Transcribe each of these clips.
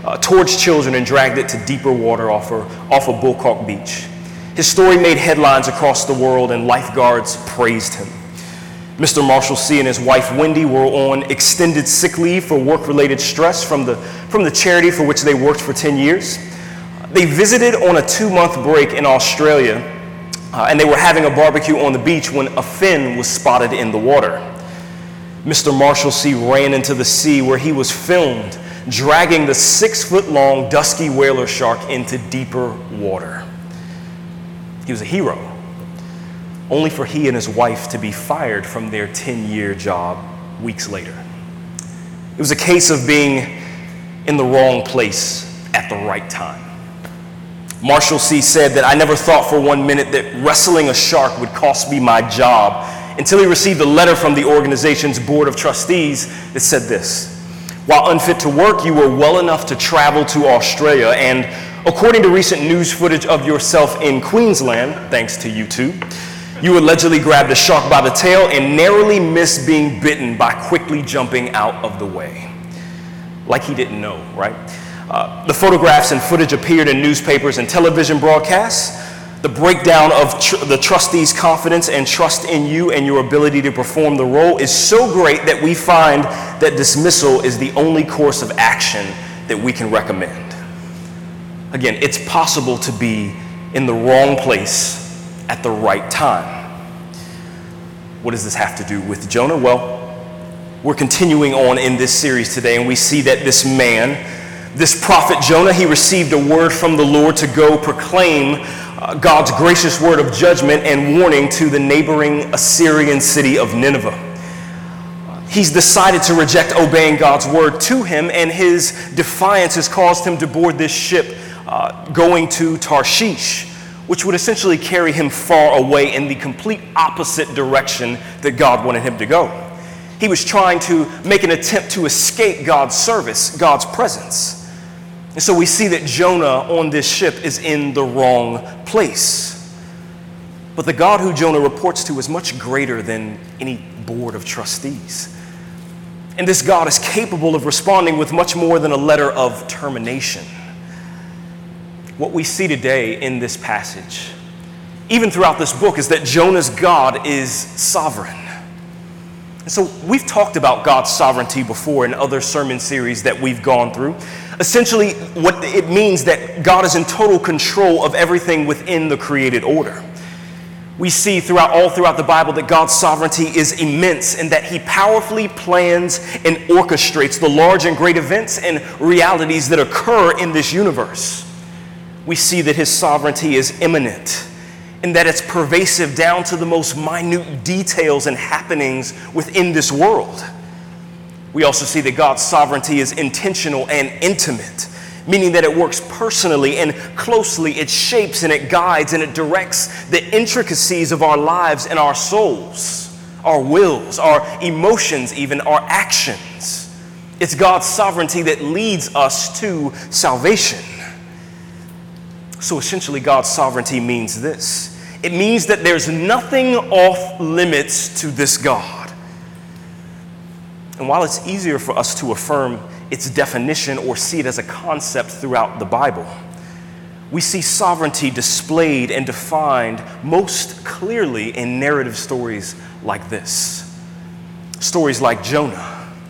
towards children and dragged it to deeper water off of Bullcock Beach. His story made headlines across the world, and lifeguards praised him. Mr. Marshall C. and his wife Wendy were on extended sick leave for work-related stress from the charity for which they worked for 10 years. They visited on a 2-month break in Australia, and they were having a barbecue on the beach when a fin was spotted in the water. Mr. Marshall C. ran into the sea, where he was filmed dragging the 6-foot-long dusky whaler shark into deeper water. He was a hero, only for he and his wife to be fired from their 10-year job weeks later. It was a case of being in the wrong place at the right time. Marshall C. said that, "I never thought for 1 minute that wrestling a shark would cost me my job until he received a letter from the organization's board of trustees that said this: while unfit to work, you were well enough to travel to Australia, and according to recent news footage of yourself in Queensland, thanks to YouTube, you allegedly grabbed a shark by the tail and narrowly missed being bitten by quickly jumping out of the way." Like he didn't know, right? The photographs and footage appeared in newspapers and television broadcasts. The breakdown of the trustees' confidence and trust in you and your ability to perform the role is so great that we find that dismissal is the only course of action that we can recommend. Again, it's possible to be in the wrong place at the right time. What does this have to do with Jonah? Well, we're continuing on in this series today, and we see that this man, this prophet Jonah, he received a word from the Lord to go proclaim God's gracious word of judgment and warning to the neighboring Assyrian city of Nineveh. He's decided to reject obeying God's word to him, and his defiance has caused him to board this ship going to Tarshish, which would essentially carry him far away in the complete opposite direction that God wanted him to go. He was trying to make an attempt to escape God's service, God's presence. And so we see that Jonah on this ship is in the wrong place. But the God who Jonah reports to is much greater than any board of trustees. And this God is capable of responding with much more than a letter of termination. What we see today in this passage, even throughout this book, is that Jonah's God is sovereign. And so we've talked about God's sovereignty before in other sermon series that we've gone through. Essentially, what it means that God is in total control of everything within the created order. We see all throughout the Bible that God's sovereignty is immense, and that he powerfully plans and orchestrates the large and great events and realities that occur in this universe. We see that his sovereignty is immanent, and that it's pervasive down to the most minute details and happenings within this world. We also see that God's sovereignty is intentional and intimate, meaning that it works personally and closely. It shapes and it guides and it directs the intricacies of our lives and our souls, our wills, our emotions, even our actions. It's God's sovereignty that leads us to salvation. So essentially, God's sovereignty means this. It means that there's nothing off limits to this God. And while it's easier for us to affirm its definition or see it as a concept throughout the Bible, we see sovereignty displayed and defined most clearly in narrative stories like this. Stories like Jonah.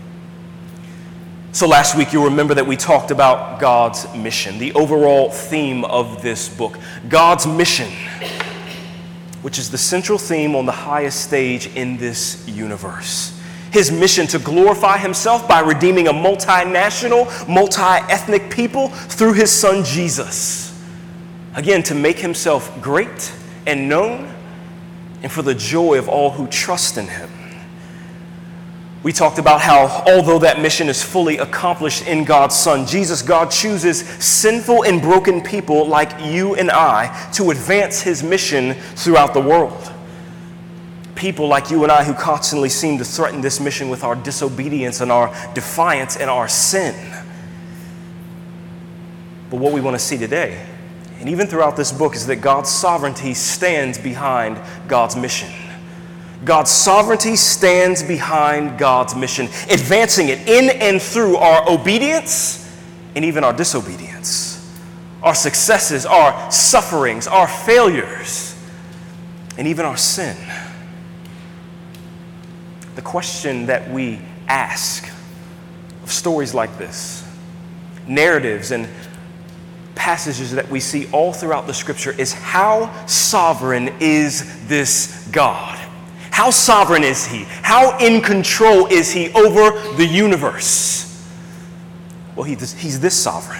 So last week, you'll remember that we talked about God's mission, the overall theme of this book. God's mission, which is the central theme on the highest stage in this universe. His mission to glorify himself by redeeming a multinational, multi-ethnic people through his son Jesus. Again, to make himself great and known, and for the joy of all who trust in him. We talked about how, although that mission is fully accomplished in God's Son, Jesus, God chooses sinful and broken people like you and I to advance his mission throughout the world. People like you and I who constantly seem to threaten this mission with our disobedience and our defiance and our sin. But what we want to see today, and even throughout this book, is that God's sovereignty stands behind God's mission. God's sovereignty stands behind God's mission, advancing it in and through our obedience and even our disobedience, our successes, our sufferings, our failures, and even our sin. The question that we ask of stories like this, narratives and passages that we see all throughout the scripture, is how sovereign is this God? How sovereign is he? How in control is he over the universe? Well, he's this sovereign.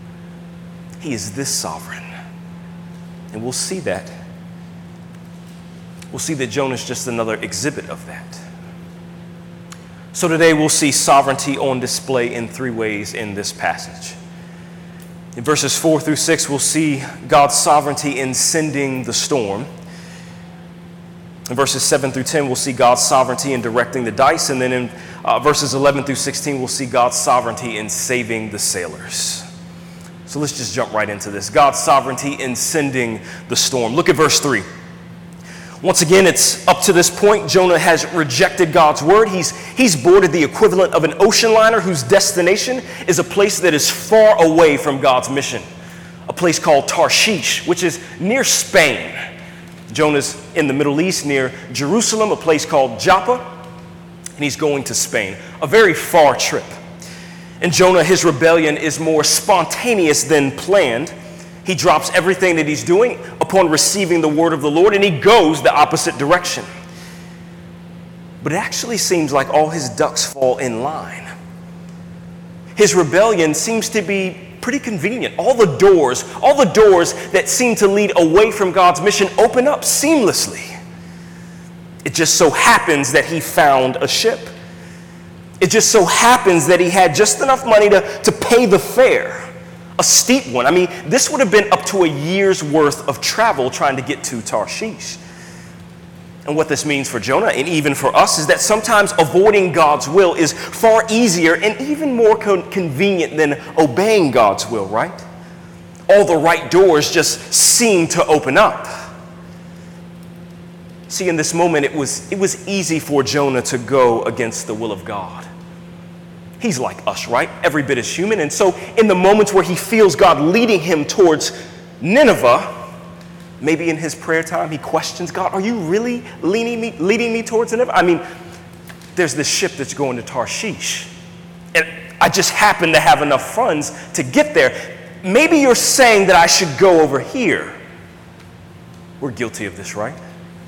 He is this sovereign. And we'll see that. We'll see that Jonah is just another exhibit of that. So today we'll see sovereignty on display in three ways in this passage. In verses 4 through 6, we'll see God's sovereignty in sending the storm. In verses 7 through 10, we'll see God's sovereignty in directing the dice. And then in verses 11 through 16, we'll see God's sovereignty in saving the sailors. So let's just jump right into this. God's sovereignty in sending the storm. Look at verse 3. Once again, it's up to this point, Jonah has rejected God's word. He's boarded the equivalent of an ocean liner whose destination is a place that is far away from God's mission, a place called Tarshish, which is near Spain. Jonah's in the Middle East near Jerusalem, a place called Joppa, and he's going to Spain, a very far trip. And Jonah, his rebellion is more spontaneous than planned. He drops everything that he's doing upon receiving the word of the Lord, and he goes the opposite direction. But it actually seems like all his ducks fall in line. His rebellion seems to be pretty convenient. All the doors that seem to lead away from God's mission open up seamlessly. It just so happens that he found a ship. It just so happens that he had just enough money to pay the fare. A steep one. I mean, this would have been up to a year's worth of travel trying to get to Tarshish. And what this means for Jonah, and even for us, is that sometimes avoiding God's will is far easier and even more convenient than obeying God's will, right? All the right doors just seem to open up. See, in this moment, it was easy for Jonah to go against the will of God. He's like us, right? Every bit is human. And so in the moments where he feels God leading him towards Nineveh, maybe in his prayer time, he questions God, are you really leading me towards Nineveh? I mean, there's this ship that's going to Tarshish, and I just happen to have enough funds to get there. Maybe you're saying that I should go over here. We're guilty of this, right?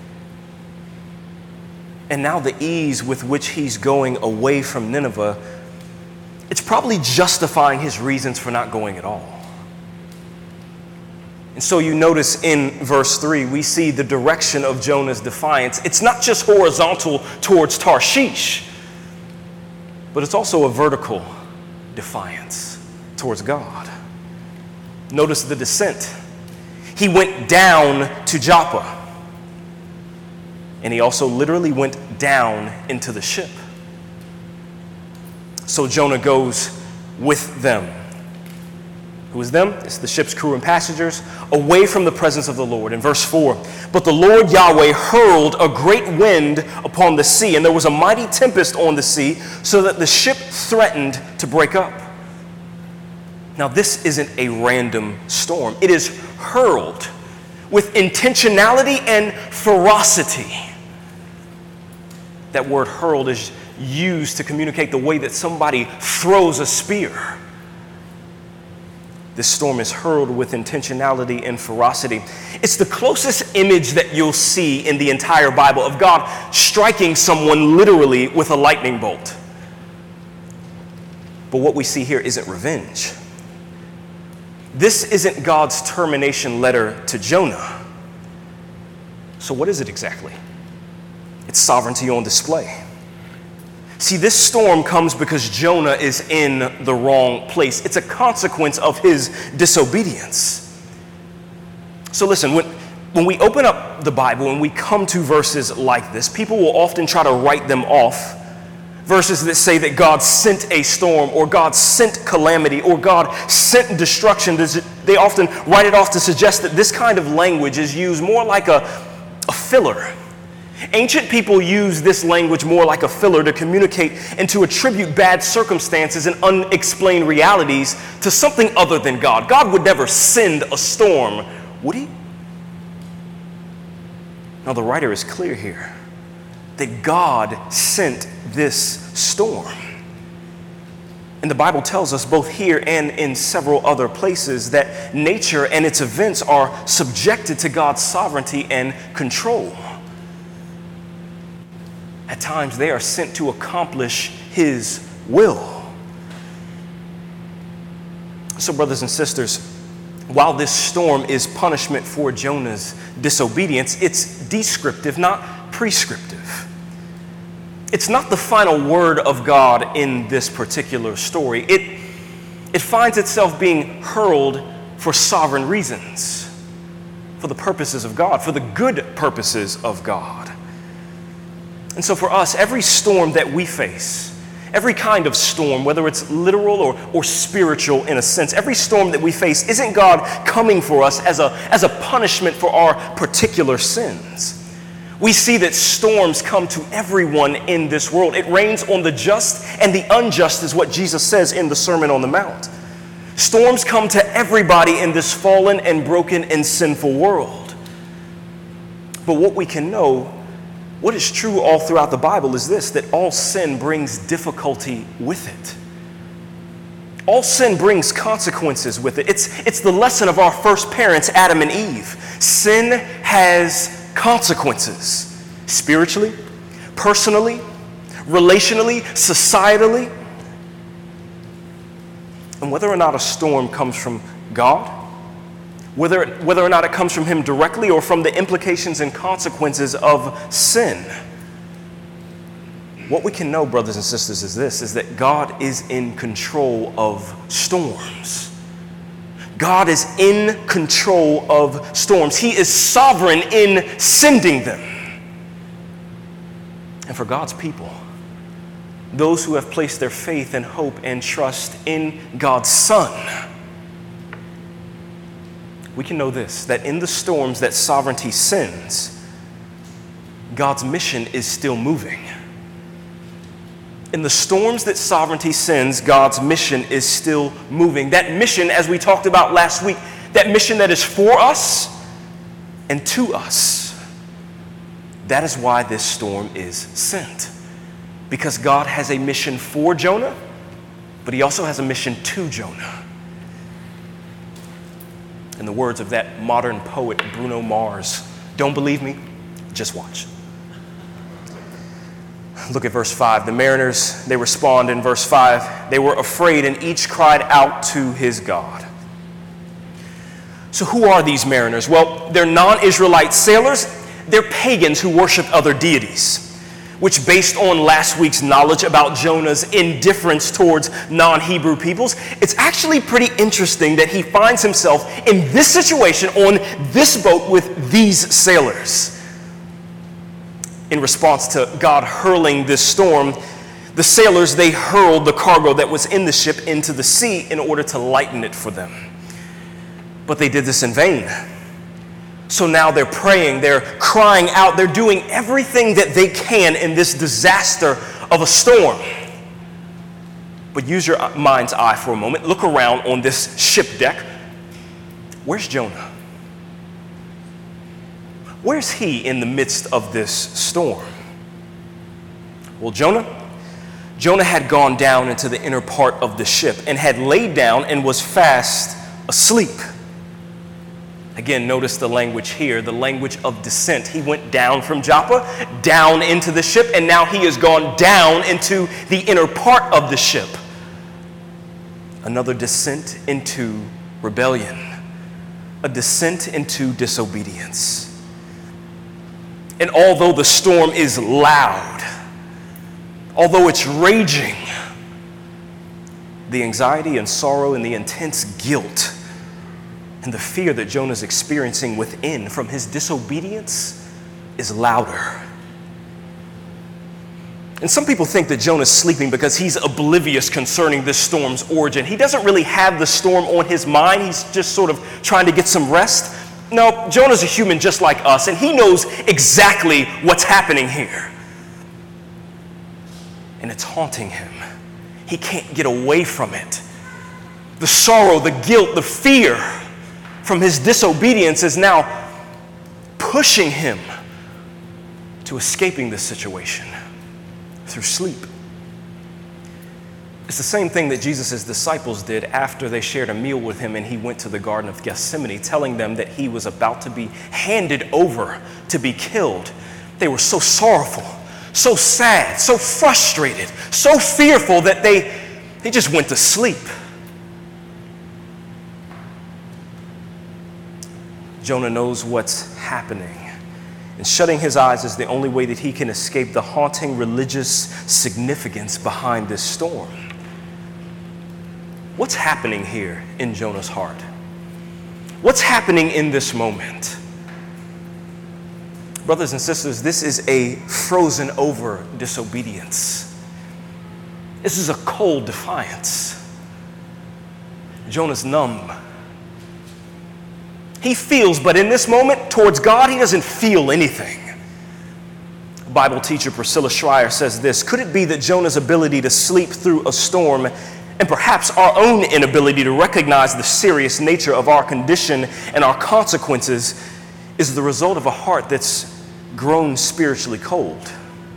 And now the ease with which he's going away from Nineveh, it's probably justifying his reasons for not going at all. And so you notice in verse 3, we see the direction of Jonah's defiance. It's not just horizontal towards Tarshish, but it's also a vertical defiance towards God. Notice the descent. He went down to Joppa, and he also literally went down into the ship. So Jonah goes with them. Who is them? It's the ship's crew and passengers, away from the presence of the Lord. In verse 4, but the Lord Yahweh hurled a great wind upon the sea, and there was a mighty tempest on the sea, so that the ship threatened to break up. Now, this isn't a random storm. It is hurled with intentionality and ferocity. That word hurled is used to communicate the way that somebody throws a spear. This storm is hurled with intentionality and ferocity. It's the closest image that you'll see in the entire Bible of God striking someone literally with a lightning bolt. But what we see here isn't revenge. This isn't God's termination letter to Jonah. So what is it exactly? It's sovereignty on display. See, this storm comes because Jonah is in the wrong place. It's a consequence of his disobedience. So listen, when we open up the Bible and we come to verses like this, people will often try to write them off. Verses that say that God sent a storm, or God sent calamity, or God sent destruction. They often write it off to suggest that this kind of language is used more like a filler. Ancient people used this language more like a filler to communicate and to attribute bad circumstances and unexplained realities to something other than God. God would never send a storm, would he? Now, the writer is clear here that God sent this storm. And the Bible tells us both here and in several other places that nature and its events are subjected to God's sovereignty and control. At times, they are sent to accomplish his will. So, brothers and sisters, while this storm is punishment for Jonah's disobedience, it's descriptive, not prescriptive. It's not the final word of God in this particular story. It finds itself being hurled for sovereign reasons, for the purposes of God, for the good purposes of God. And so for us, every storm that we face, every kind of storm, whether it's literal or spiritual in a sense, every storm that we face isn't God coming for us as a punishment for our particular sins. We see that storms come to everyone in this world. It rains on the just and the unjust is what Jesus says in the Sermon on the Mount. Storms come to everybody in this fallen and broken and sinful world. But what we can know, what is true all throughout the Bible is this, that all sin brings difficulty with it. All sin brings consequences with it. It's the lesson of our first parents, Adam and Eve. Sin has consequences, spiritually, personally, relationally, societally. And whether or not a storm comes from God, whether or not it comes from him directly or from the implications and consequences of sin, what we can know, brothers and sisters, is this, is that God is in control of storms. God is in control of storms. He is sovereign in sending them. And for God's people, those who have placed their faith and hope and trust in God's Son, we can know this, that in the storms that sovereignty sends, God's mission is still moving. In the storms that sovereignty sends, God's mission is still moving. That mission, as we talked about last week, that mission that is for us and to us, that is why this storm is sent. Because God has a mission for Jonah, but he also has a mission to Jonah. In the words of that modern poet, Bruno Mars, don't believe me? Just watch. Look at verse 5. The mariners, they respond in verse 5. They were afraid and each cried out to his God. So who are these mariners? Well, they're non-Israelite sailors. They're pagans who worship other deities, which based on last week's knowledge about Jonah's indifference towards non-Hebrew peoples, it's actually pretty interesting that he finds himself in this situation on this boat with these sailors. In response to God hurling this storm, the sailors, they hurled the cargo that was in the ship into the sea in order to lighten it for them. But they did this in vain. So now they're praying, they're crying out, they're doing everything that they can in this disaster of a storm. But use your mind's eye for a moment. Look around on this ship deck. Where's Jonah? Where's he in the midst of this storm? Well, Jonah had gone down into the inner part of the ship and had laid down and was fast asleep. Again, notice the language here, the language of descent. He went down from Joppa, down into the ship, and now he has gone down into the inner part of the ship. Another descent into rebellion, a descent into disobedience. And although the storm is loud, although it's raging, the anxiety and sorrow and the intense guilt and the fear that Jonah's experiencing within from his disobedience is louder. And some people think that Jonah's sleeping because he's oblivious concerning this storm's origin. He doesn't really have the storm on his mind. He's just sort of trying to get some rest. No, Jonah's a human just like us, and he knows exactly what's happening here. And it's haunting him. He can't get away from it. The sorrow, the guilt, the fear from his disobedience is now pushing him to escaping this situation through sleep. It's the same thing that Jesus' disciples did after they shared a meal with him and he went to the Garden of Gethsemane, telling them that he was about to be handed over to be killed. They were so sorrowful, so sad, so frustrated, so fearful that they just went to sleep. Jonah knows what's happening, and shutting his eyes is the only way that he can escape the haunting religious significance behind this storm. What's happening here in Jonah's heart? What's happening in this moment? Brothers and sisters, this is a frozen over disobedience. This is a cold defiance. Jonah's numb. He feels, but in this moment, towards God, he doesn't feel anything. Bible teacher Priscilla Schreier says this: could it be that Jonah's ability to sleep through a storm, and perhaps our own inability to recognize the serious nature of our condition and our consequences, is the result of a heart that's grown spiritually cold?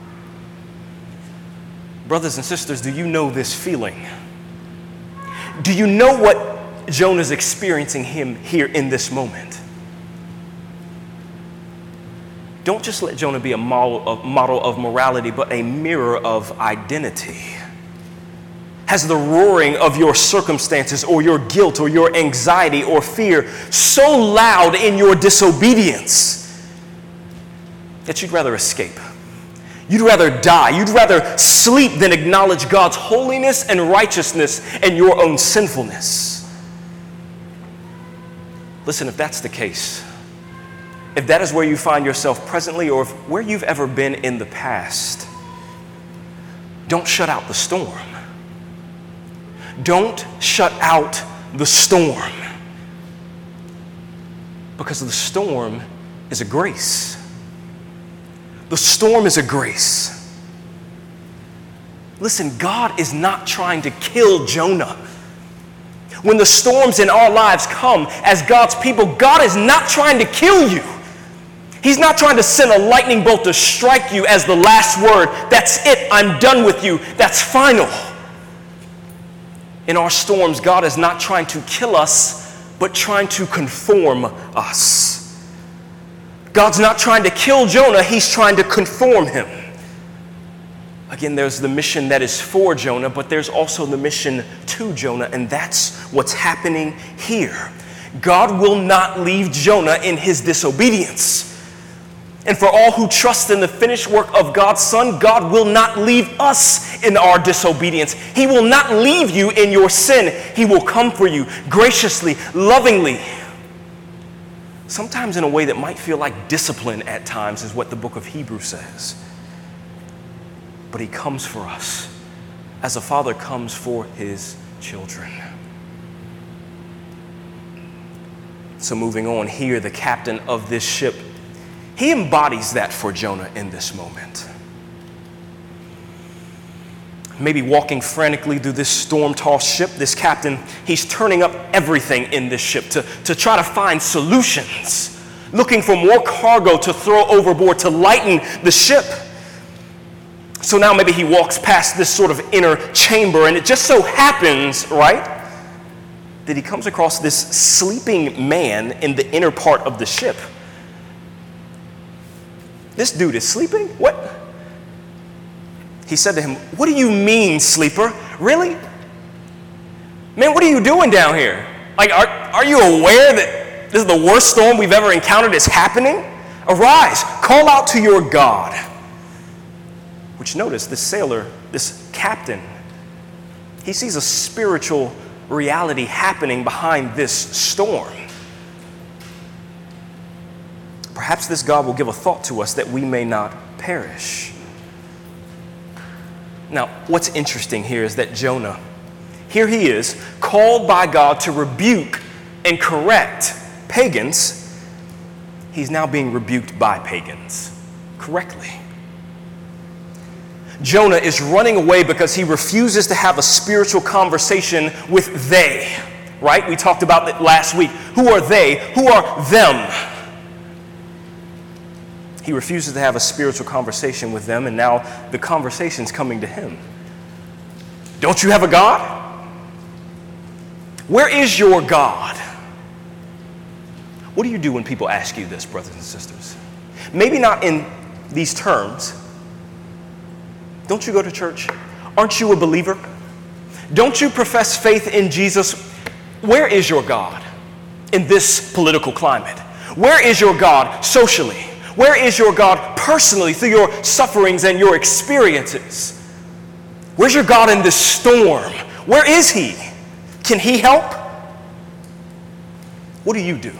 Brothers and sisters, do you know this feeling? Do you know what Jonah's experiencing here in this moment? Don't just let Jonah be a model of morality, but a mirror of identity. Has the roaring of your circumstances or your guilt or your anxiety or fear so loud in your disobedience that you'd rather escape? You'd rather die. You'd rather sleep than acknowledge God's holiness and righteousness and your own sinfulness. Listen, if that's the case, if that is where you find yourself presently or where you've ever been in the past, don't shut out the storm. Don't shut out the storm. Because the storm is a grace. The storm is a grace. Listen, God is not trying to kill Jonah. When the storms in our lives come as God's people, God is not trying to kill you. He's not trying to send a lightning bolt to strike you as the last word. That's it. I'm done with you. That's final. In our storms, God is not trying to kill us, but trying to conform us. God's not trying to kill Jonah. He's trying to conform him. Again, there's the mission that is for Jonah, but there's also the mission to Jonah, and that's what's happening here. God will not leave Jonah in his disobedience. And for all who trust in the finished work of God's Son, God will not leave us in our disobedience. He will not leave you in your sin. He will come for you graciously, lovingly. Sometimes in a way that might feel like discipline at times is what the book of Hebrews says. But he comes for us as a father comes for his children. So moving on here, the captain of this ship, he embodies that for Jonah in this moment. Maybe walking frantically through this storm-tossed ship, this captain, he's turning up everything in this ship to try to find solutions, looking for more cargo to throw overboard to lighten the ship. So now maybe he walks past this sort of inner chamber, and it just so happens, right, that he comes across this sleeping man in the inner part of the ship. This dude is sleeping? What? He said to him, "What do you mean, sleeper? Really? Man, what are you doing down here? Like, are you aware that this is the worst storm we've ever encountered is happening? Arise, call out to your God." Which, notice, this sailor, this captain, he sees a spiritual reality happening behind this storm. Perhaps this God will give a thought to us that we may not perish. Now, what's interesting here is that Jonah, here he is, called by God to rebuke and correct pagans, he's now being rebuked by pagans correctly. Jonah is running away because he refuses to have a spiritual conversation with they, right? We talked about it last week. Who are they? Who are them? He refuses to have a spiritual conversation with them, and now the conversation's coming to him. Don't you have a God? Where is your God? What do you do when people ask you this, brothers and sisters? Maybe not in these terms. Don't you go to church? Aren't you a believer? Don't you profess faith in Jesus? Where is your God in this political climate? Where is your God socially? Where is your God personally through your sufferings and your experiences? Where's your God in this storm? Where is he? Can he help? What do? You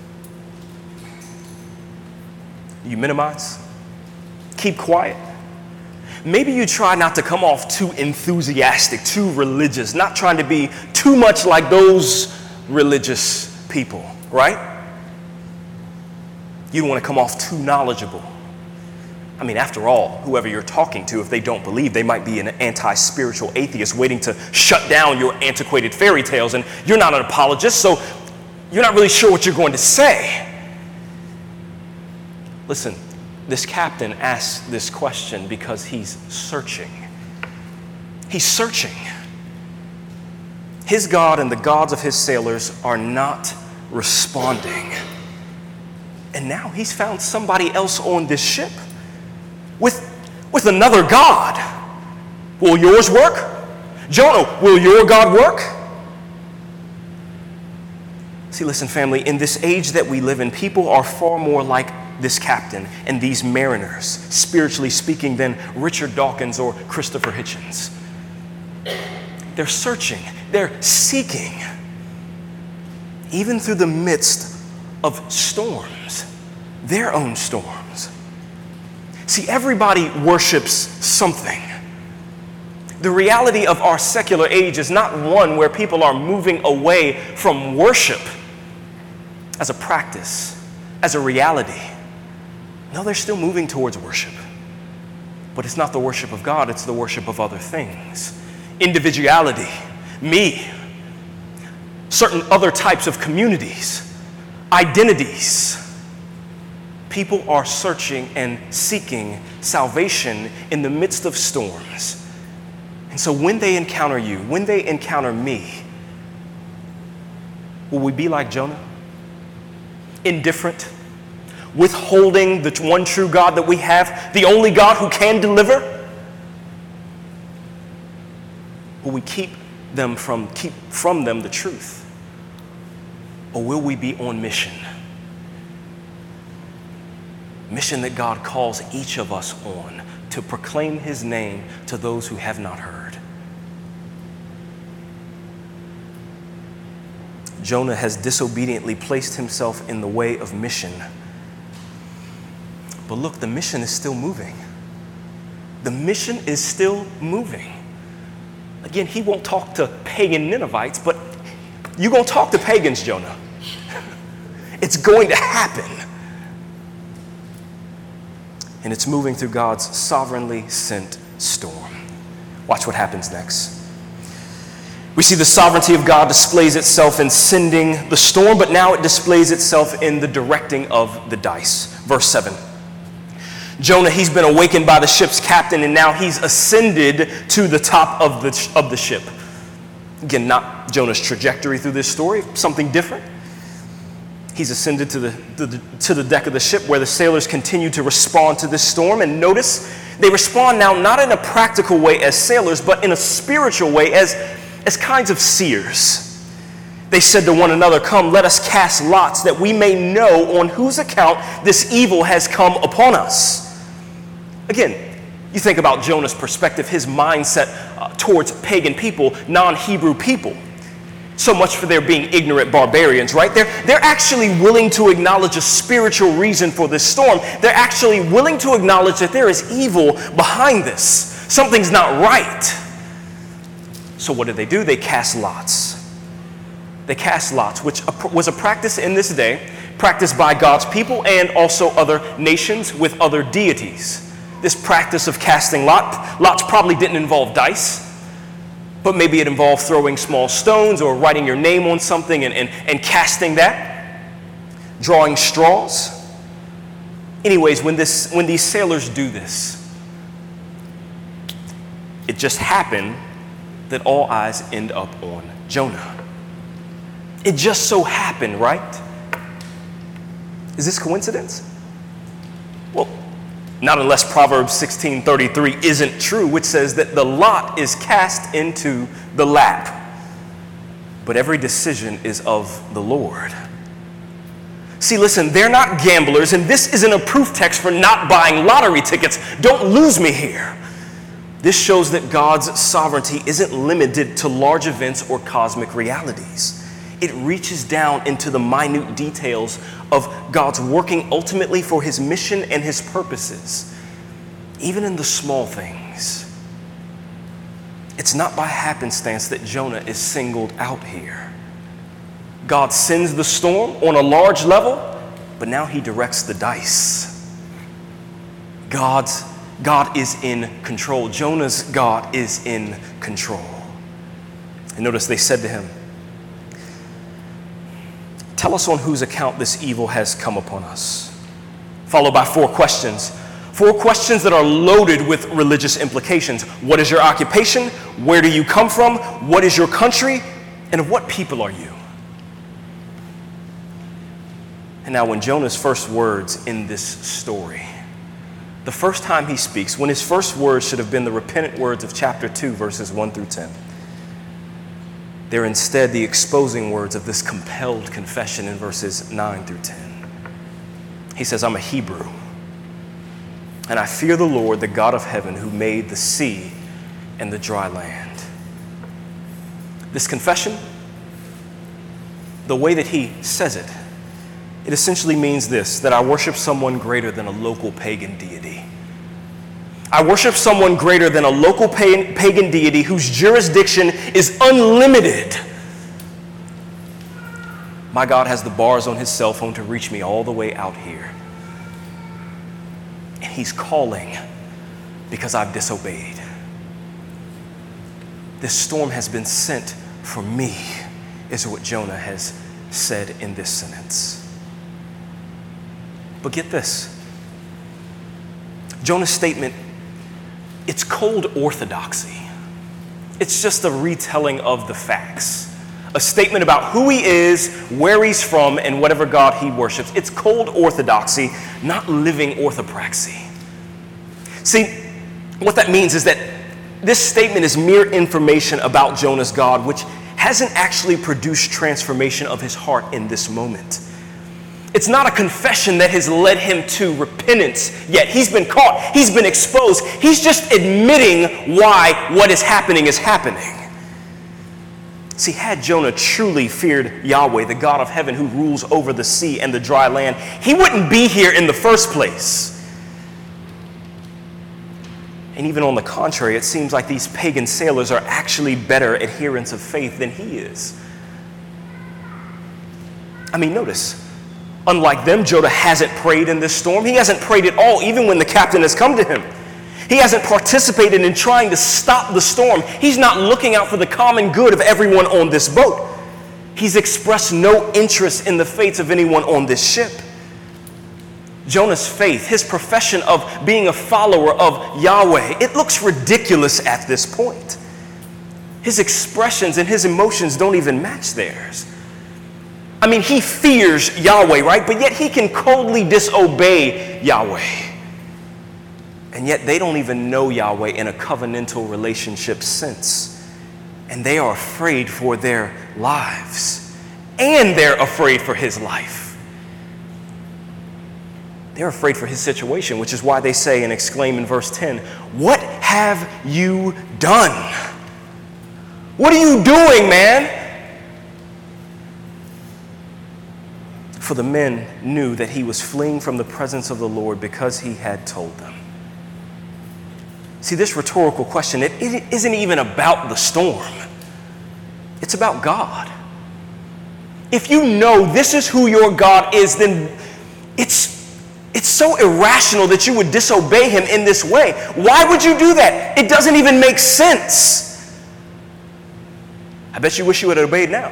minimize? Keep quiet? Maybe you try not to come off too enthusiastic, too religious, not trying to be too much like those religious people, right? You don't want to come off too knowledgeable. I mean, after all, whoever you're talking to, if they don't believe, they might be an anti-spiritual atheist waiting to shut down your antiquated fairy tales, and you're not an apologist, so you're not really sure what you're going to say. Listen, this captain asks this question because he's searching. He's searching. His God and the gods of his sailors are not responding. And now he's found somebody else on this ship with another God. Will yours work? Jonah, will your God work? See, listen, family, in this age that we live in, people are far more like this captain and these mariners, spiritually speaking, than Richard Dawkins or Christopher Hitchens. They're searching, they're seeking, even through the midst of storms, their own storms. See, everybody worships something. The reality of our secular age is not one where people are moving away from worship as a practice, as a reality. No, they're still moving towards worship. But it's not the worship of God, it's the worship of other things. Individuality, me, certain other types of communities, identities. People are searching and seeking salvation in the midst of storms. And so when they encounter you, when they encounter me, will we be like Jonah? Indifferent? Withholding the one true God that we have, the only God who can deliver? Will we keep from them the truth? Or will we be on mission? Mission that God calls each of us on, to proclaim his name to those who have not heard. Jonah has disobediently placed himself in the way of mission. But look, the mission is still moving. The mission is still moving. Again, he won't talk to pagan Ninevites, but you're going to talk to pagans, Jonah. It's going to happen. And it's moving through God's sovereignly sent storm. Watch what happens next. We see the sovereignty of God displays itself in sending the storm, but now it displays itself in the directing of the dice. Verse 7. Jonah, he's been awakened by the ship's captain, and now he's ascended to the top of the ship. Again, not Jonah's trajectory through this story, something different. He's ascended to the deck of the ship where the sailors continue to respond to this storm. And notice, they respond now not in a practical way as sailors, but in a spiritual way as kinds of seers. They said to one another, "Come, let us cast lots that we may know on whose account this evil has come upon us." Again, you think about Jonah's perspective, his mindset towards pagan people, non-Hebrew people. So much for their being ignorant barbarians, right? They're actually willing to acknowledge a spiritual reason for this storm. They're actually willing to acknowledge that there is evil behind this. Something's not right. So what do? They cast lots. They cast lots, which was a practice in this day, practiced by God's people and also other nations with other deities. This practice of casting lots probably didn't involve dice, but maybe it involved throwing small stones or writing your name on something and casting that, drawing straws. Anyways, when these sailors do this, it just happened that all eyes end up on Jonah. It just so happened, right? Is this coincidence? Well, not unless Proverbs 16:33 isn't true, which says that the lot is cast into the lap. But every decision is of the Lord. See, listen, they're not gamblers, and this isn't a proof text for not buying lottery tickets. Don't lose me here. This shows that God's sovereignty isn't limited to large events or cosmic realities. It reaches down into the minute details of God's working ultimately for his mission and his purposes, even in the small things. It's not by happenstance that Jonah is singled out here. God sends the storm on a large level, but now he directs the dice. God is in control. Jonah's God is in control. And notice they said to him, "Tell us on whose account this evil has come upon us." Followed by 4 questions. 4 questions that are loaded with religious implications. What is your occupation? Where do you come from? What is your country? And of what people are you? And now when Jonah's first words in this story, the first time he speaks, when his first words should have been the repentant words of chapter 2, verses 1 through 10, they're instead the exposing words of this compelled confession in verses 9 through 10. He says, "I'm a Hebrew, and I fear the Lord, the God of heaven, who made the sea and the dry land." This confession, the way that he says it, it essentially means this, that I worship someone greater than a local pagan deity. I worship someone greater than a local pagan deity whose jurisdiction is unlimited. My God has the bars on his cell phone to reach me all the way out here. And he's calling because I've disobeyed. This storm has been sent for me, is what Jonah has said in this sentence. But get this. Jonah's statement, it's cold orthodoxy. It's just a retelling of the facts. A statement about who he is, where he's from, and whatever God he worships. It's cold orthodoxy, not living orthopraxy. See, what that means is that this statement is mere information about Jonah's God, which hasn't actually produced transformation of his heart in this moment. It's not a confession that has led him to repentance yet. He's been caught. He's been exposed. He's just admitting why what is happening is happening. See, had Jonah truly feared Yahweh, the God of heaven who rules over the sea and the dry land, he wouldn't be here in the first place. And even on the contrary, it seems like these pagan sailors are actually better adherents of faith than he is. I mean, notice. Unlike them, Jonah hasn't prayed in this storm. He hasn't prayed at all, even when the captain has come to him. He hasn't participated in trying to stop the storm. He's not looking out for the common good of everyone on this boat. He's expressed no interest in the fates of anyone on this ship. Jonah's faith, his profession of being a follower of Yahweh, it looks ridiculous at this point. His expressions and his emotions don't even match theirs. I mean, he fears Yahweh, right? But yet he can coldly disobey Yahweh. And yet they don't even know Yahweh in a covenantal relationship sense. And they are afraid for their lives. And they're afraid for his life. They're afraid for his situation, which is why they say and exclaim in verse 10, "What have you done? What are you doing, man?" For the men knew that he was fleeing from the presence of the Lord because he had told them. See, this rhetorical question, it isn't even about the storm. It's about God. If you know this is who your God is, then it's so irrational that you would disobey him in this way. Why would you do that? It doesn't even make sense. I bet you wish you had obeyed now.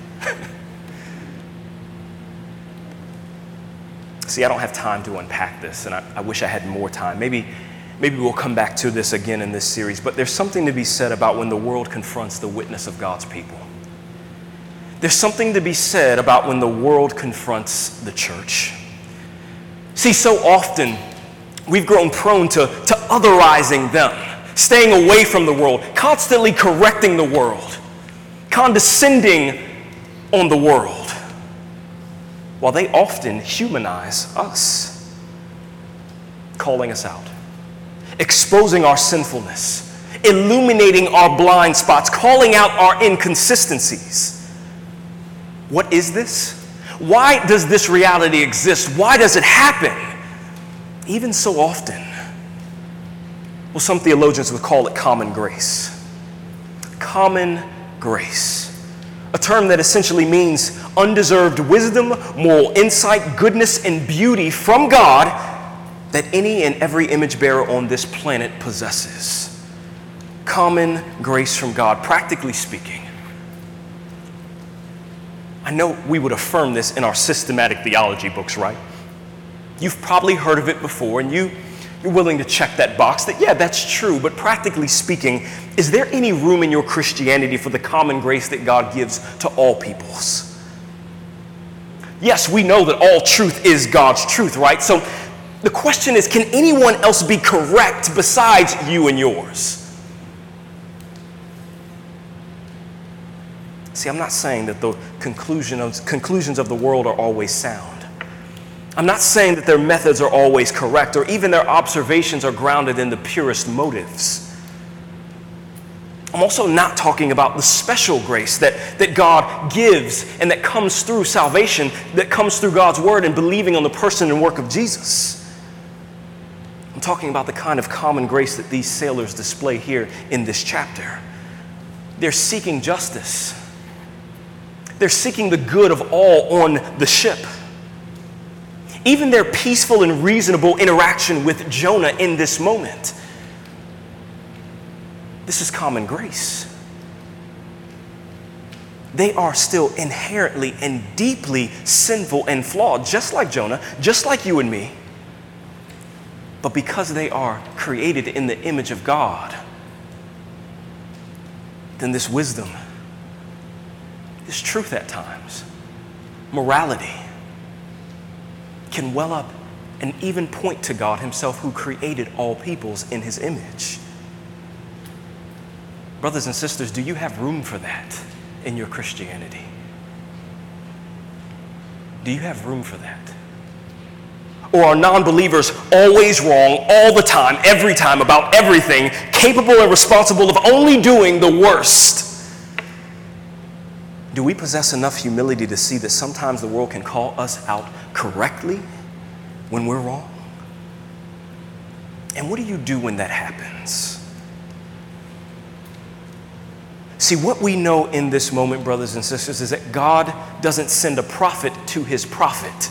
See, I don't have time to unpack this, and I wish I had more time. Maybe we'll come back to this again in this series, but there's something to be said about when the world confronts the witness of God's people. There's something to be said about when the world confronts the church. See, so often we've grown prone to otherizing them, staying away from the world, constantly correcting the world, condescending on the world, while they often humanize us, calling us out, exposing our sinfulness, illuminating our blind spots, calling out our inconsistencies. What is this? Why does this reality exist? Why does it happen? Even so often. Well, some theologians would call it common grace. Common grace. A term that essentially means undeserved wisdom, moral insight, goodness, and beauty from God that any and every image bearer on this planet possesses. Common grace from God, practically speaking. I know we would affirm this in our systematic theology books, right? You've probably heard of it before, and you're willing to check that box that, yeah, that's true, but practically speaking, is there any room in your Christianity for the common grace that God gives to all peoples? Yes, we know that all truth is God's truth, right? So the question is, can anyone else be correct besides you and yours? See, I'm not saying that the conclusions of the world are always sound. I'm not saying that their methods are always correct, or even their observations are grounded in the purest motives. I'm also not talking about the special grace that God gives and that comes through salvation, that comes through God's word and believing on the person and work of Jesus. I'm talking about the kind of common grace that these sailors display here in this chapter. They're seeking justice. They're seeking the good of all on the ship. Even their peaceful and reasonable interaction with Jonah in this moment. This is common grace. They are still inherently and deeply sinful and flawed, just like Jonah, just like you and me. But because they are created in the image of God, then this wisdom, this truth at times, morality, can well up and even point to God himself, who created all peoples in his image. Brothers and sisters, do you have room for that in your Christianity? Do you have room for that? Or are non-believers always wrong all the time, every time, about everything, capable and responsible of only doing the worst? Do we possess enough humility to see that sometimes the world can call us out correctly when we're wrong? And what do you do when that happens? See, what we know in this moment, brothers and sisters, is that God doesn't send a prophet to his prophet.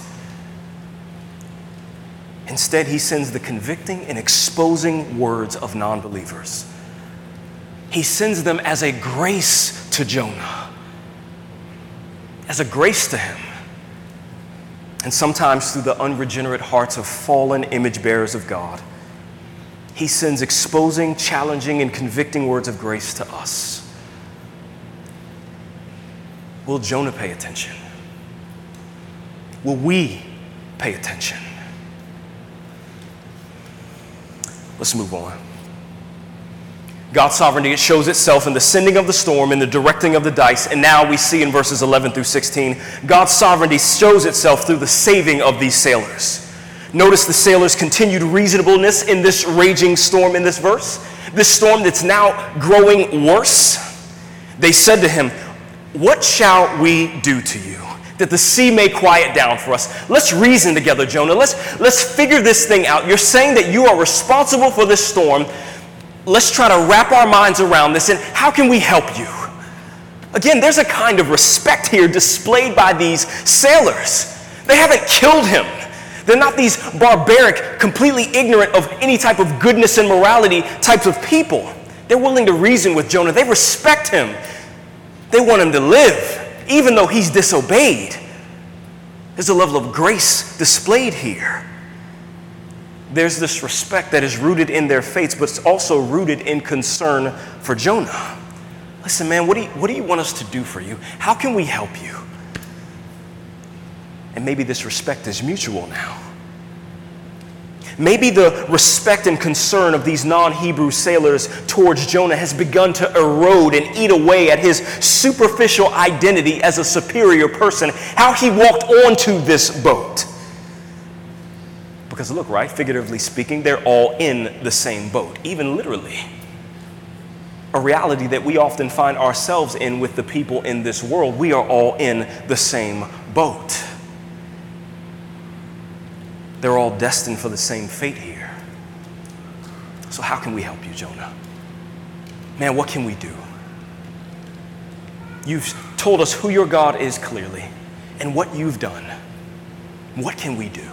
Instead, he sends the convicting and exposing words of non-believers. He sends them as a grace to Jonah, as a grace to him, and sometimes through the unregenerate hearts of fallen image bearers of God. He sends exposing, challenging, and convicting words of grace to us. Will Jonah pay attention? Will we pay attention? Let's move on. God's sovereignty, it shows itself in the sending of the storm, in the directing of the dice, and now we see in verses 11 through 16, God's sovereignty shows itself through the saving of these sailors. Notice the sailors' continued reasonableness in this raging storm in this verse. This storm that's now growing worse. They said to him, "What shall we do to you, that the sea may quiet down for us?" Let's reason together, Jonah. Let's figure this thing out. You're saying that you are responsible for this storm. Let's try to wrap our minds around this, and how can we help you? Again, there's a kind of respect here displayed by these sailors. They haven't killed him. They're not these barbaric, completely ignorant of any type of goodness and morality types of people. They're willing to reason with Jonah. They respect him. They want him to live, even though he's disobeyed. There's a level of grace displayed here. There's this respect that is rooted in their faith, but it's also rooted in concern for Jonah. Listen, man, what do you want us to do for you? How can we help you? And maybe this respect is mutual now. Maybe the respect and concern of these non-Hebrew sailors towards Jonah has begun to erode and eat away at his superficial identity as a superior person, how he walked onto this boat. Because look, right, figuratively speaking, they're all in the same boat, even literally. A reality that we often find ourselves in with the people in this world. We are all in the same boat. They're all destined for the same fate here. So how can we help you, Jonah? Man, what can we do? You've told us who your God is clearly and what you've done. What can we do?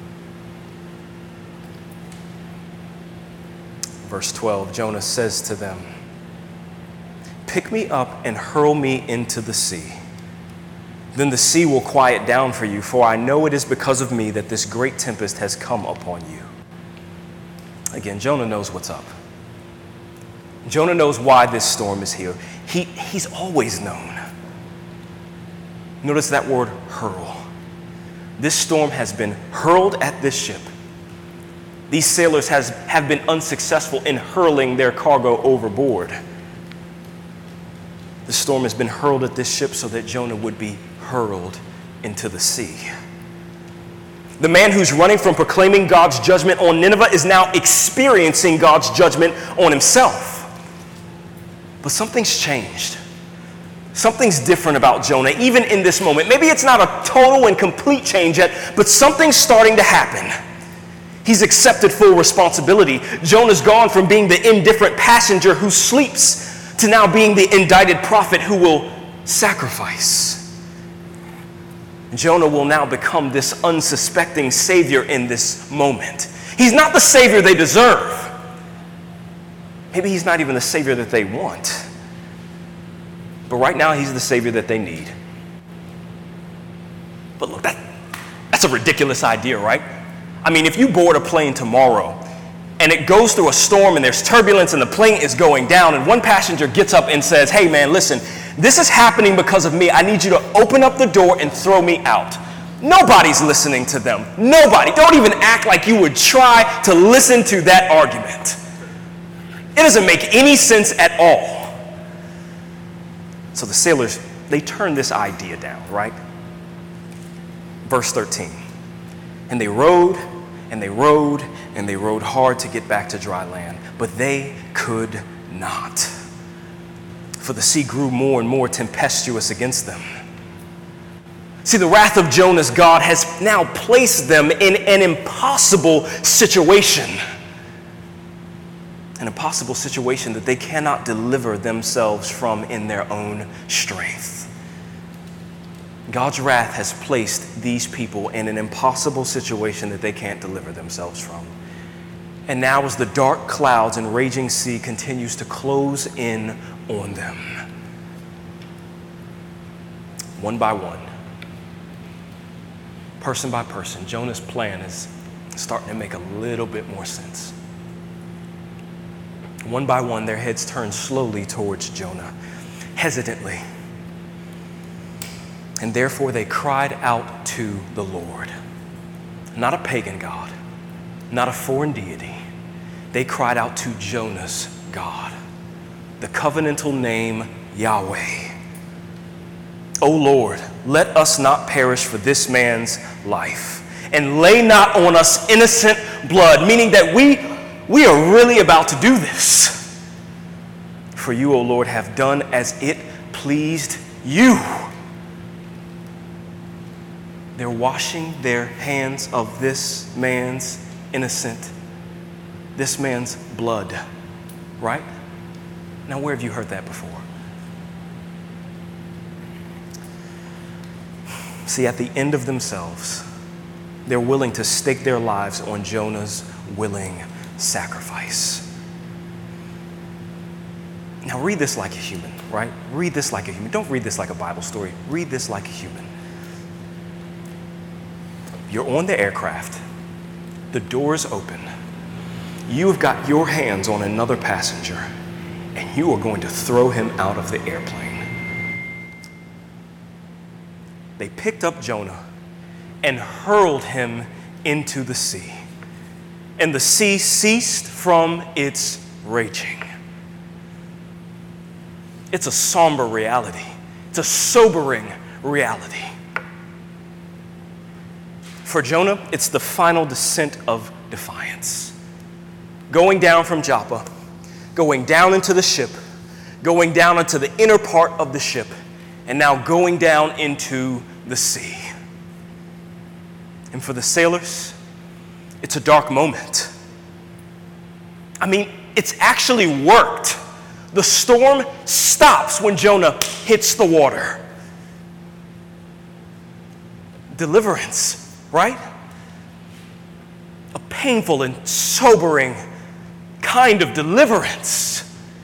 Verse 12, Jonah says to them, "Pick me up and hurl me into the sea. Then the sea will quiet down for you, for I know it is because of me that this great tempest has come upon you." Again, Jonah knows what's up. Jonah knows why this storm is here. He's always known. Notice that word, hurl. This storm has been hurled at this ship. These sailors have been unsuccessful in hurling their cargo overboard. The storm has been hurled at this ship so that Jonah would be hurled into the sea. The man who's running from proclaiming God's judgment on Nineveh is now experiencing God's judgment on himself. But something's changed. Something's different about Jonah, even in this moment. Maybe it's not a total and complete change yet, but something's starting to happen. He's accepted full responsibility. Jonah's gone from being the indifferent passenger who sleeps to now being the indicted prophet who will sacrifice. Jonah will now become this unsuspecting savior in this moment. He's not the savior they deserve. Maybe he's not even the savior that they want. But right now, he's the savior that they need. But look, that's a ridiculous idea, right? I mean, if you board a plane tomorrow and it goes through a storm and there's turbulence and the plane is going down and one passenger gets up and says, "Hey man, listen, this is happening because of me. I need you to open up the door and throw me out." Nobody's listening to them. Nobody. Don't even act like you would try to listen to that argument. It doesn't make any sense at all. So the sailors, they turn this idea down, right? Verse 13. And they rowed, and they rowed, and they rowed hard to get back to dry land, but they could not. For the sea grew more and more tempestuous against them. See, the wrath of Jonah's God has now placed them in an impossible situation. An impossible situation that they cannot deliver themselves from in their own strength. God's wrath has placed these people in an impossible situation that they can't deliver themselves from. And now as the dark clouds and raging sea continues to close in on them, one by one, person by person, Jonah's plan is starting to make a little bit more sense. One by one, their heads turn slowly towards Jonah, hesitantly. And therefore they cried out to the Lord. Not a pagan god, not a foreign deity. They cried out to Jonah's God, the covenantal name Yahweh. O Lord, let us not perish for this man's life, and lay not on us innocent blood, meaning that we are really about to do this. For you, O Lord, have done as it pleased you. They're washing their hands of this man's this man's blood, right? Now, where have you heard that before? See, at the end of themselves, they're willing to stake their lives on Jonah's willing sacrifice. Now read this like a human, right? Read this like a human. Don't read this like a Bible story. Read this like a human. You're on the aircraft. The door's open. You have got your hands on another passenger, and you are going to throw him out of the airplane. They picked up Jonah and hurled him into the sea. And the sea ceased from its raging. It's a somber reality. It's a sobering reality. For Jonah, it's the final descent of defiance. Going down from Joppa, going down into the ship, going down into the inner part of the ship, and now going down into the sea. And for the sailors, it's a dark moment. I mean, it's actually worked. The storm stops when Jonah hits the water. Deliverance, right? A painful and sobering kind of deliverance.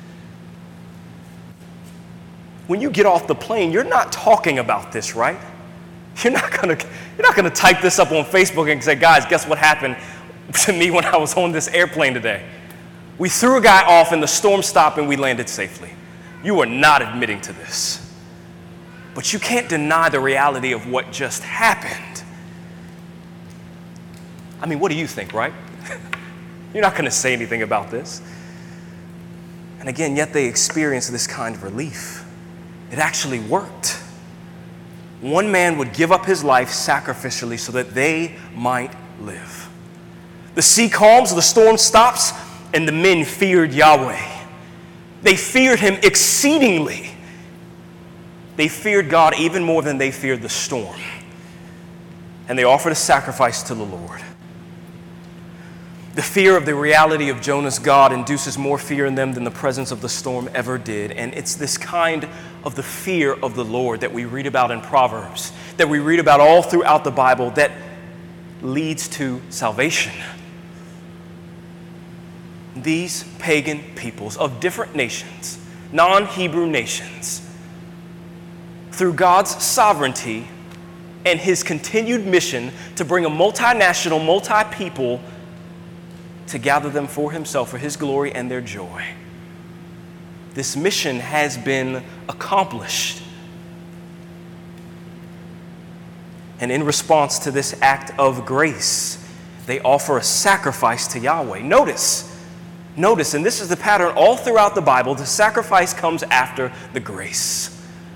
When you get off the plane, you're not talking about this, right? You're not gonna type this up on Facebook and say, guys, guess what happened to me when I was on this airplane today? We threw a guy off and the storm stopped and we landed safely. You are not admitting to this. But you can't deny the reality of what just happened. I mean, what do you think, right? You're not going to say anything about this. And again, yet they experienced this kind of relief. It actually worked. One man would give up his life sacrificially so that they might live. The sea calms, the storm stops, and the men feared Yahweh. They feared him exceedingly. They feared God even more than they feared the storm. And they offered a sacrifice to the Lord. The fear of the reality of Jonah's God induces more fear in them than the presence of the storm ever did. And it's this kind of the fear of the Lord that we read about in Proverbs, that we read about all throughout the Bible, that leads to salvation. These pagan peoples of different nations, non-Hebrew nations, through God's sovereignty and his continued mission to bring a multinational, multi-people to gather them for himself, for his glory and their joy. This mission has been accomplished. And in response to this act of grace, they offer a sacrifice to Yahweh. Notice, and this is the pattern all throughout the Bible, the sacrifice comes after the grace.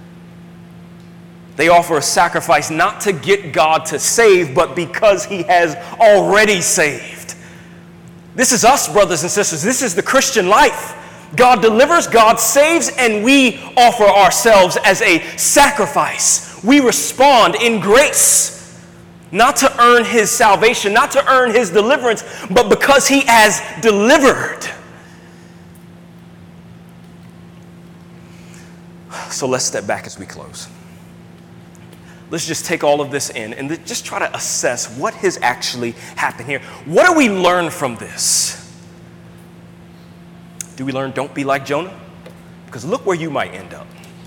They offer a sacrifice not to get God to save, but because he has already saved. This is us, brothers and sisters. This is the Christian life. God delivers, God saves, and we offer ourselves as a sacrifice. We respond in grace, not to earn his salvation, not to earn his deliverance, but because he has delivered. So let's step back as we close. Let's just take all of this in and just try to assess what has actually happened here. What do we learn from this? Do we learn don't be like Jonah? Because look where you might end up.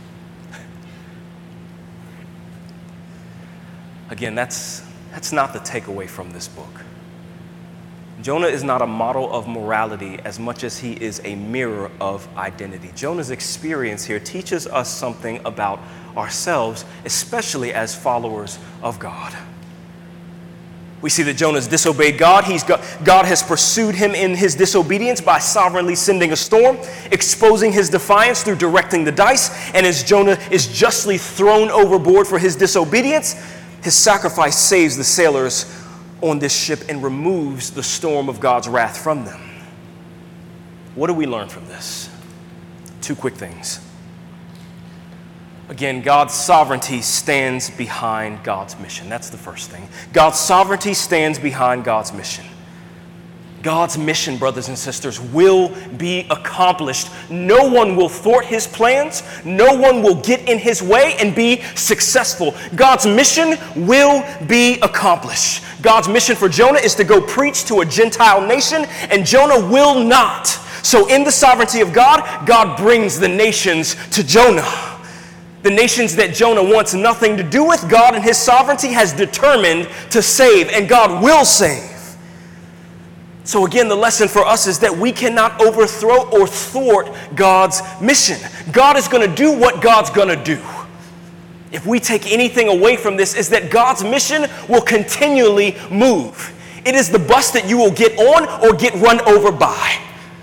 Again, that's not the takeaway from this book. Jonah is not a model of morality as much as he is a mirror of identity. Jonah's experience here teaches us something about ourselves, especially as followers of God. We see that Jonah's disobeyed God. God has pursued him in his disobedience by sovereignly sending a storm, exposing his defiance through directing the dice. And as Jonah is justly thrown overboard for his disobedience, his sacrifice saves the sailors on this ship and removes the storm of God's wrath from them. What do we learn from this? Two quick things. Again, God's sovereignty stands behind God's mission. That's the first thing. God's sovereignty stands behind God's mission. God's mission, brothers and sisters, will be accomplished. No one will thwart his plans. No one will get in his way and be successful. God's mission will be accomplished. God's mission for Jonah is to go preach to a Gentile nation, and Jonah will not. So in the sovereignty of God, God brings the nations to Jonah. The nations that Jonah wants nothing to do with, God in his sovereignty has determined to save, and God will save. So again, the lesson for us is that we cannot overthrow or thwart God's mission. God is going to do what God's going to do. If we take anything away from this, is that God's mission will continually move. It is the bus that you will get on or get run over by.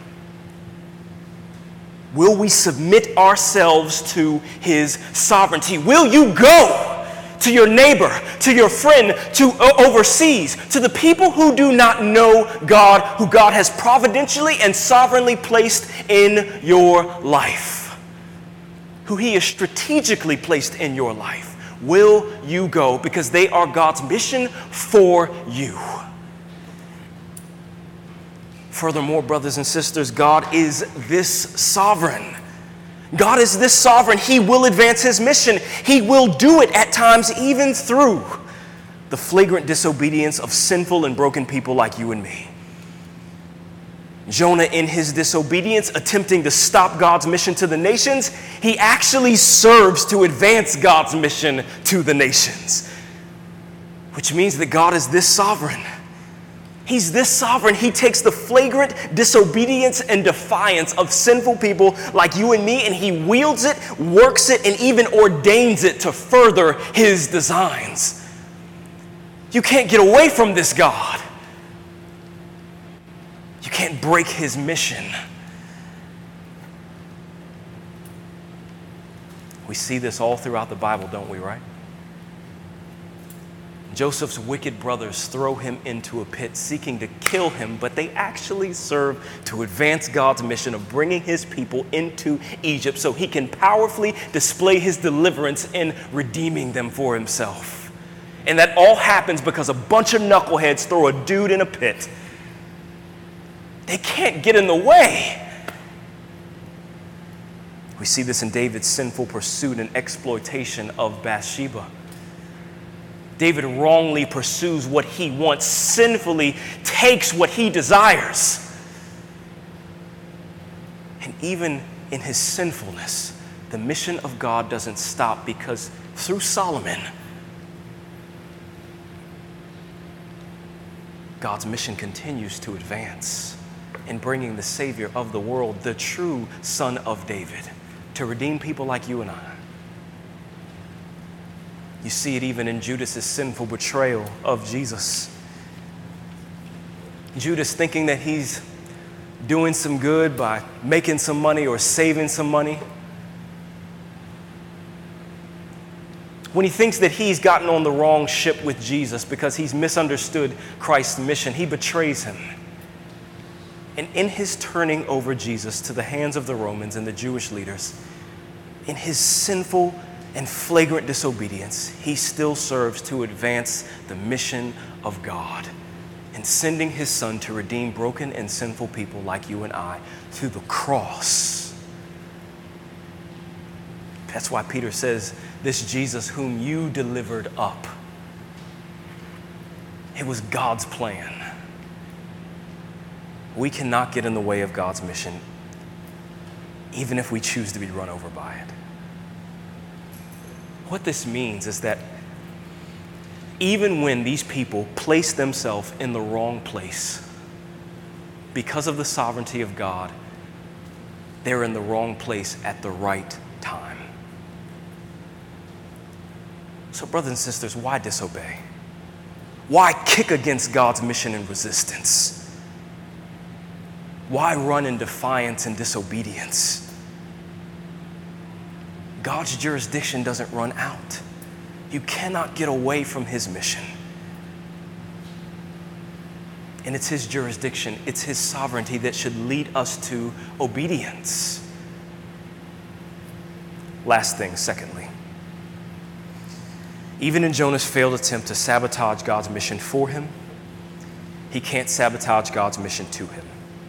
Will we submit ourselves to his sovereignty? Will you go to your neighbor, to your friend, to overseas, to the people who do not know God, who God has providentially and sovereignly placed in your life, who he has strategically placed in your life? Will you go? Because they are God's mission for you. Furthermore, brothers and sisters, God is this sovereign. God is this sovereign. He will advance his mission. He will do it at times even through the flagrant disobedience of sinful and broken people like you and me. Jonah, in his disobedience, attempting to stop God's mission to the nations, he actually serves to advance God's mission to the nations, which means that God is this sovereign. He's this sovereign. He takes the flagrant disobedience and defiance of sinful people like you and me, and he wields it, works it, and even ordains it to further his designs. You can't get away from this God. You can't break his mission. We see this all throughout the Bible, don't we, right? Joseph's wicked brothers throw him into a pit seeking to kill him, but they actually serve to advance God's mission of bringing his people into Egypt so he can powerfully display his deliverance in redeeming them for himself. And that all happens because a bunch of knuckleheads throw a dude in a pit. They can't get in the way. We see this in David's sinful pursuit and exploitation of Bathsheba. David wrongly pursues what he wants, sinfully takes what he desires. And even in his sinfulness, the mission of God doesn't stop, because through Solomon, God's mission continues to advance in bringing the Savior of the world, the true Son of David, to redeem people like you and I. You see it even in Judas' sinful betrayal of Jesus. Judas thinking that he's doing some good by making some money or saving some money. When he thinks that he's gotten on the wrong ship with Jesus because he's misunderstood Christ's mission, he betrays him. And in his turning over Jesus to the hands of the Romans and the Jewish leaders, in his sinful and flagrant disobedience, he still serves to advance the mission of God in sending his Son to redeem broken and sinful people like you and I through the cross. That's why Peter says, this Jesus whom you delivered up, it was God's plan. We cannot get in the way of God's mission, even if we choose to be run over by it. What this means is that even when these people place themselves in the wrong place, because of the sovereignty of God, they're in the wrong place at the right time. So, brothers and sisters, why disobey? Why kick against God's mission in resistance? Why run in defiance and disobedience? God's jurisdiction doesn't run out. You cannot get away from his mission. And it's his jurisdiction, it's his sovereignty that should lead us to obedience. Last thing, secondly, even in Jonah's failed attempt to sabotage God's mission for him, he can't sabotage God's mission to him.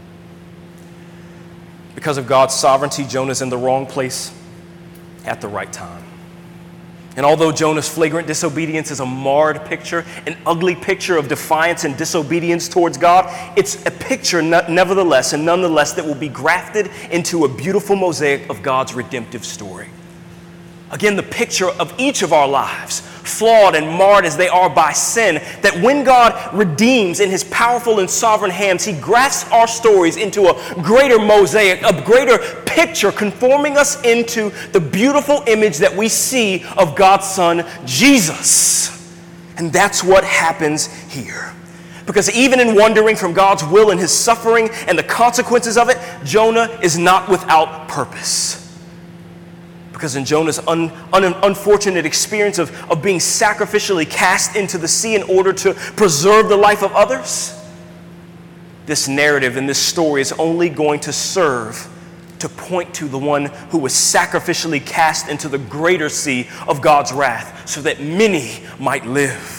Because of God's sovereignty, Jonah's in the wrong place at the right time. And although Jonah's flagrant disobedience is a marred picture, an ugly picture of defiance and disobedience towards God, it's a picture nevertheless and nonetheless that will be grafted into a beautiful mosaic of God's redemptive story. Again, the picture of each of our lives, flawed and marred as they are by sin, that when God redeems in his powerful and sovereign hands, he grafts our stories into a greater mosaic, a greater picture, conforming us into the beautiful image that we see of God's Son, Jesus. And that's what happens here. Because even in wandering from God's will and his suffering and the consequences of it, Jonah is not without purpose. Because in Jonah's unfortunate experience of being sacrificially cast into the sea in order to preserve the life of others, this narrative and this story is only going to serve to point to the one who was sacrificially cast into the greater sea of God's wrath so that many might live.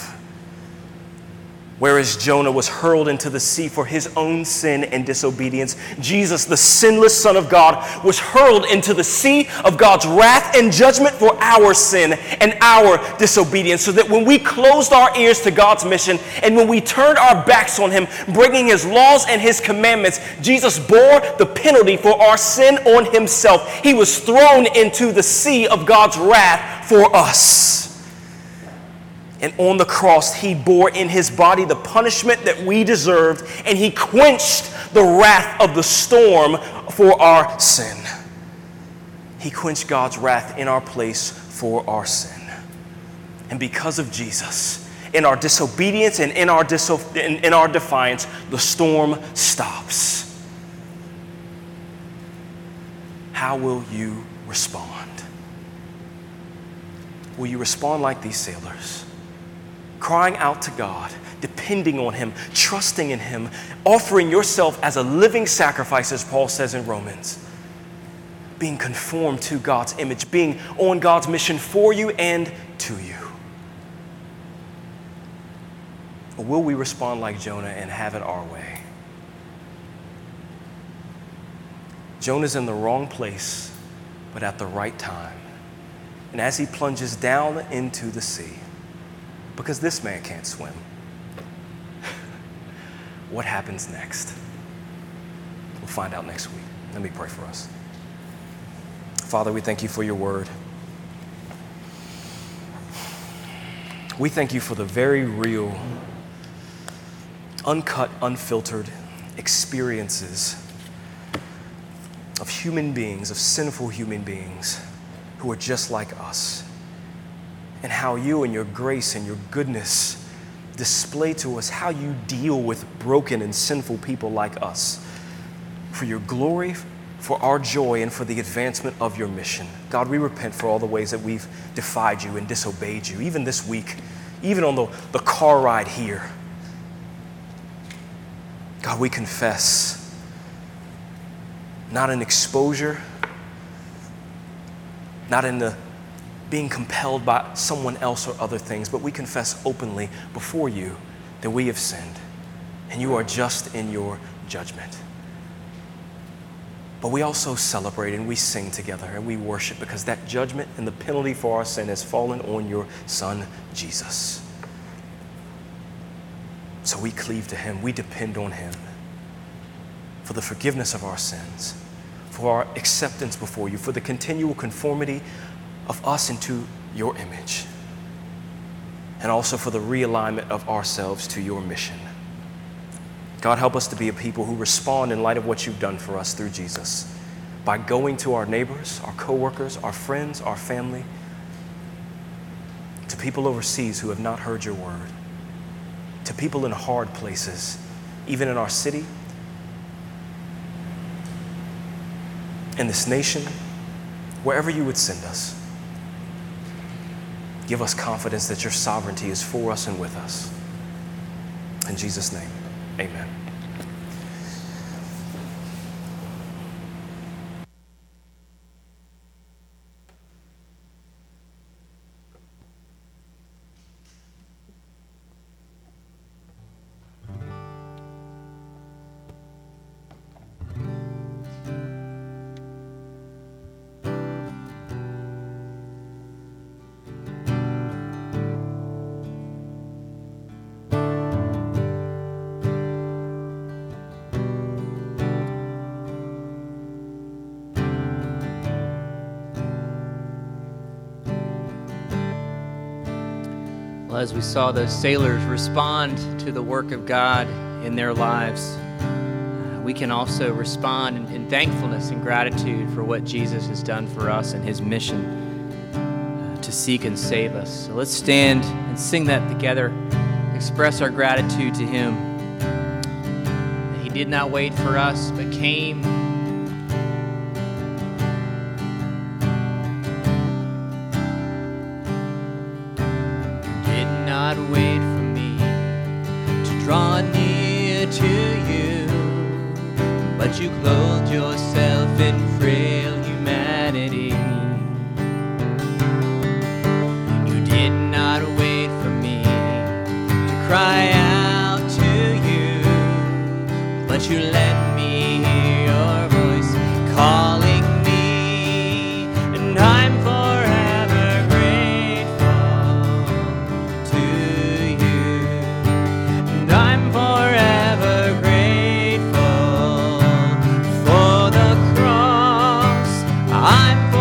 Whereas Jonah was hurled into the sea for his own sin and disobedience, Jesus, the sinless Son of God, was hurled into the sea of God's wrath and judgment for our sin and our disobedience, so that when we closed our ears to God's mission and when we turned our backs on him, breaking his laws and his commandments, Jesus bore the penalty for our sin on himself. He was thrown into the sea of God's wrath for us. And on the cross, he bore in his body the punishment that we deserved, and he quenched the wrath of the storm for our sin. He quenched God's wrath in our place for our sin. And because of Jesus, in our disobedience and in our defiance, the storm stops. How will you respond? Will you respond like these sailors? Crying out to God, depending on him, trusting in him, offering yourself as a living sacrifice, as Paul says in Romans, being conformed to God's image, being on God's mission for you and to you. Or will we respond like Jonah and have it our way? Jonah's in the wrong place, but at the right time. And as he plunges down into the sea, because this man can't swim, what happens next? We'll find out next week. Let me pray for us. Father, we thank you for your word. We thank you for the very real, uncut, unfiltered experiences of human beings, of sinful human beings who are just like us. And how you and your grace and your goodness display to us how you deal with broken and sinful people like us for your glory, for our joy, and for the advancement of your mission. God, we repent for all the ways that we've defied you and disobeyed you, even this week, even on the car ride here. God, we confess, not in exposure, not in the being compelled by someone else or other things, but we confess openly before you that we have sinned, and you are just in your judgment. But we also celebrate and we sing together and we worship because that judgment and the penalty for our sin has fallen on your Son, Jesus. So we cleave to him, we depend on him for the forgiveness of our sins, for our acceptance before you, for the continual conformity of us into your image, and also for the realignment of ourselves to your mission. God, help us to be a people who respond in light of what you've done for us through Jesus, by going to our neighbors, our coworkers, our friends, our family, to people overseas who have not heard your word, to people in hard places, even in our city, in this nation, wherever you would send us. Give us confidence that your sovereignty is for us and with us. In Jesus' name, amen. As we saw those sailors respond to the work of God in their lives, we can also respond in thankfulness and gratitude for what Jesus has done for us and his mission to seek and save us. So let's stand and sing that together, express our gratitude to him. He did not wait for us, but came. Not wait for me to draw near to you, but you clothed yourself in frail humanity. You did not wait for me to cry out to you, but you let me hear your voice calling me, and I'm forever grateful to you, and I'm forever grateful for the cross. I'm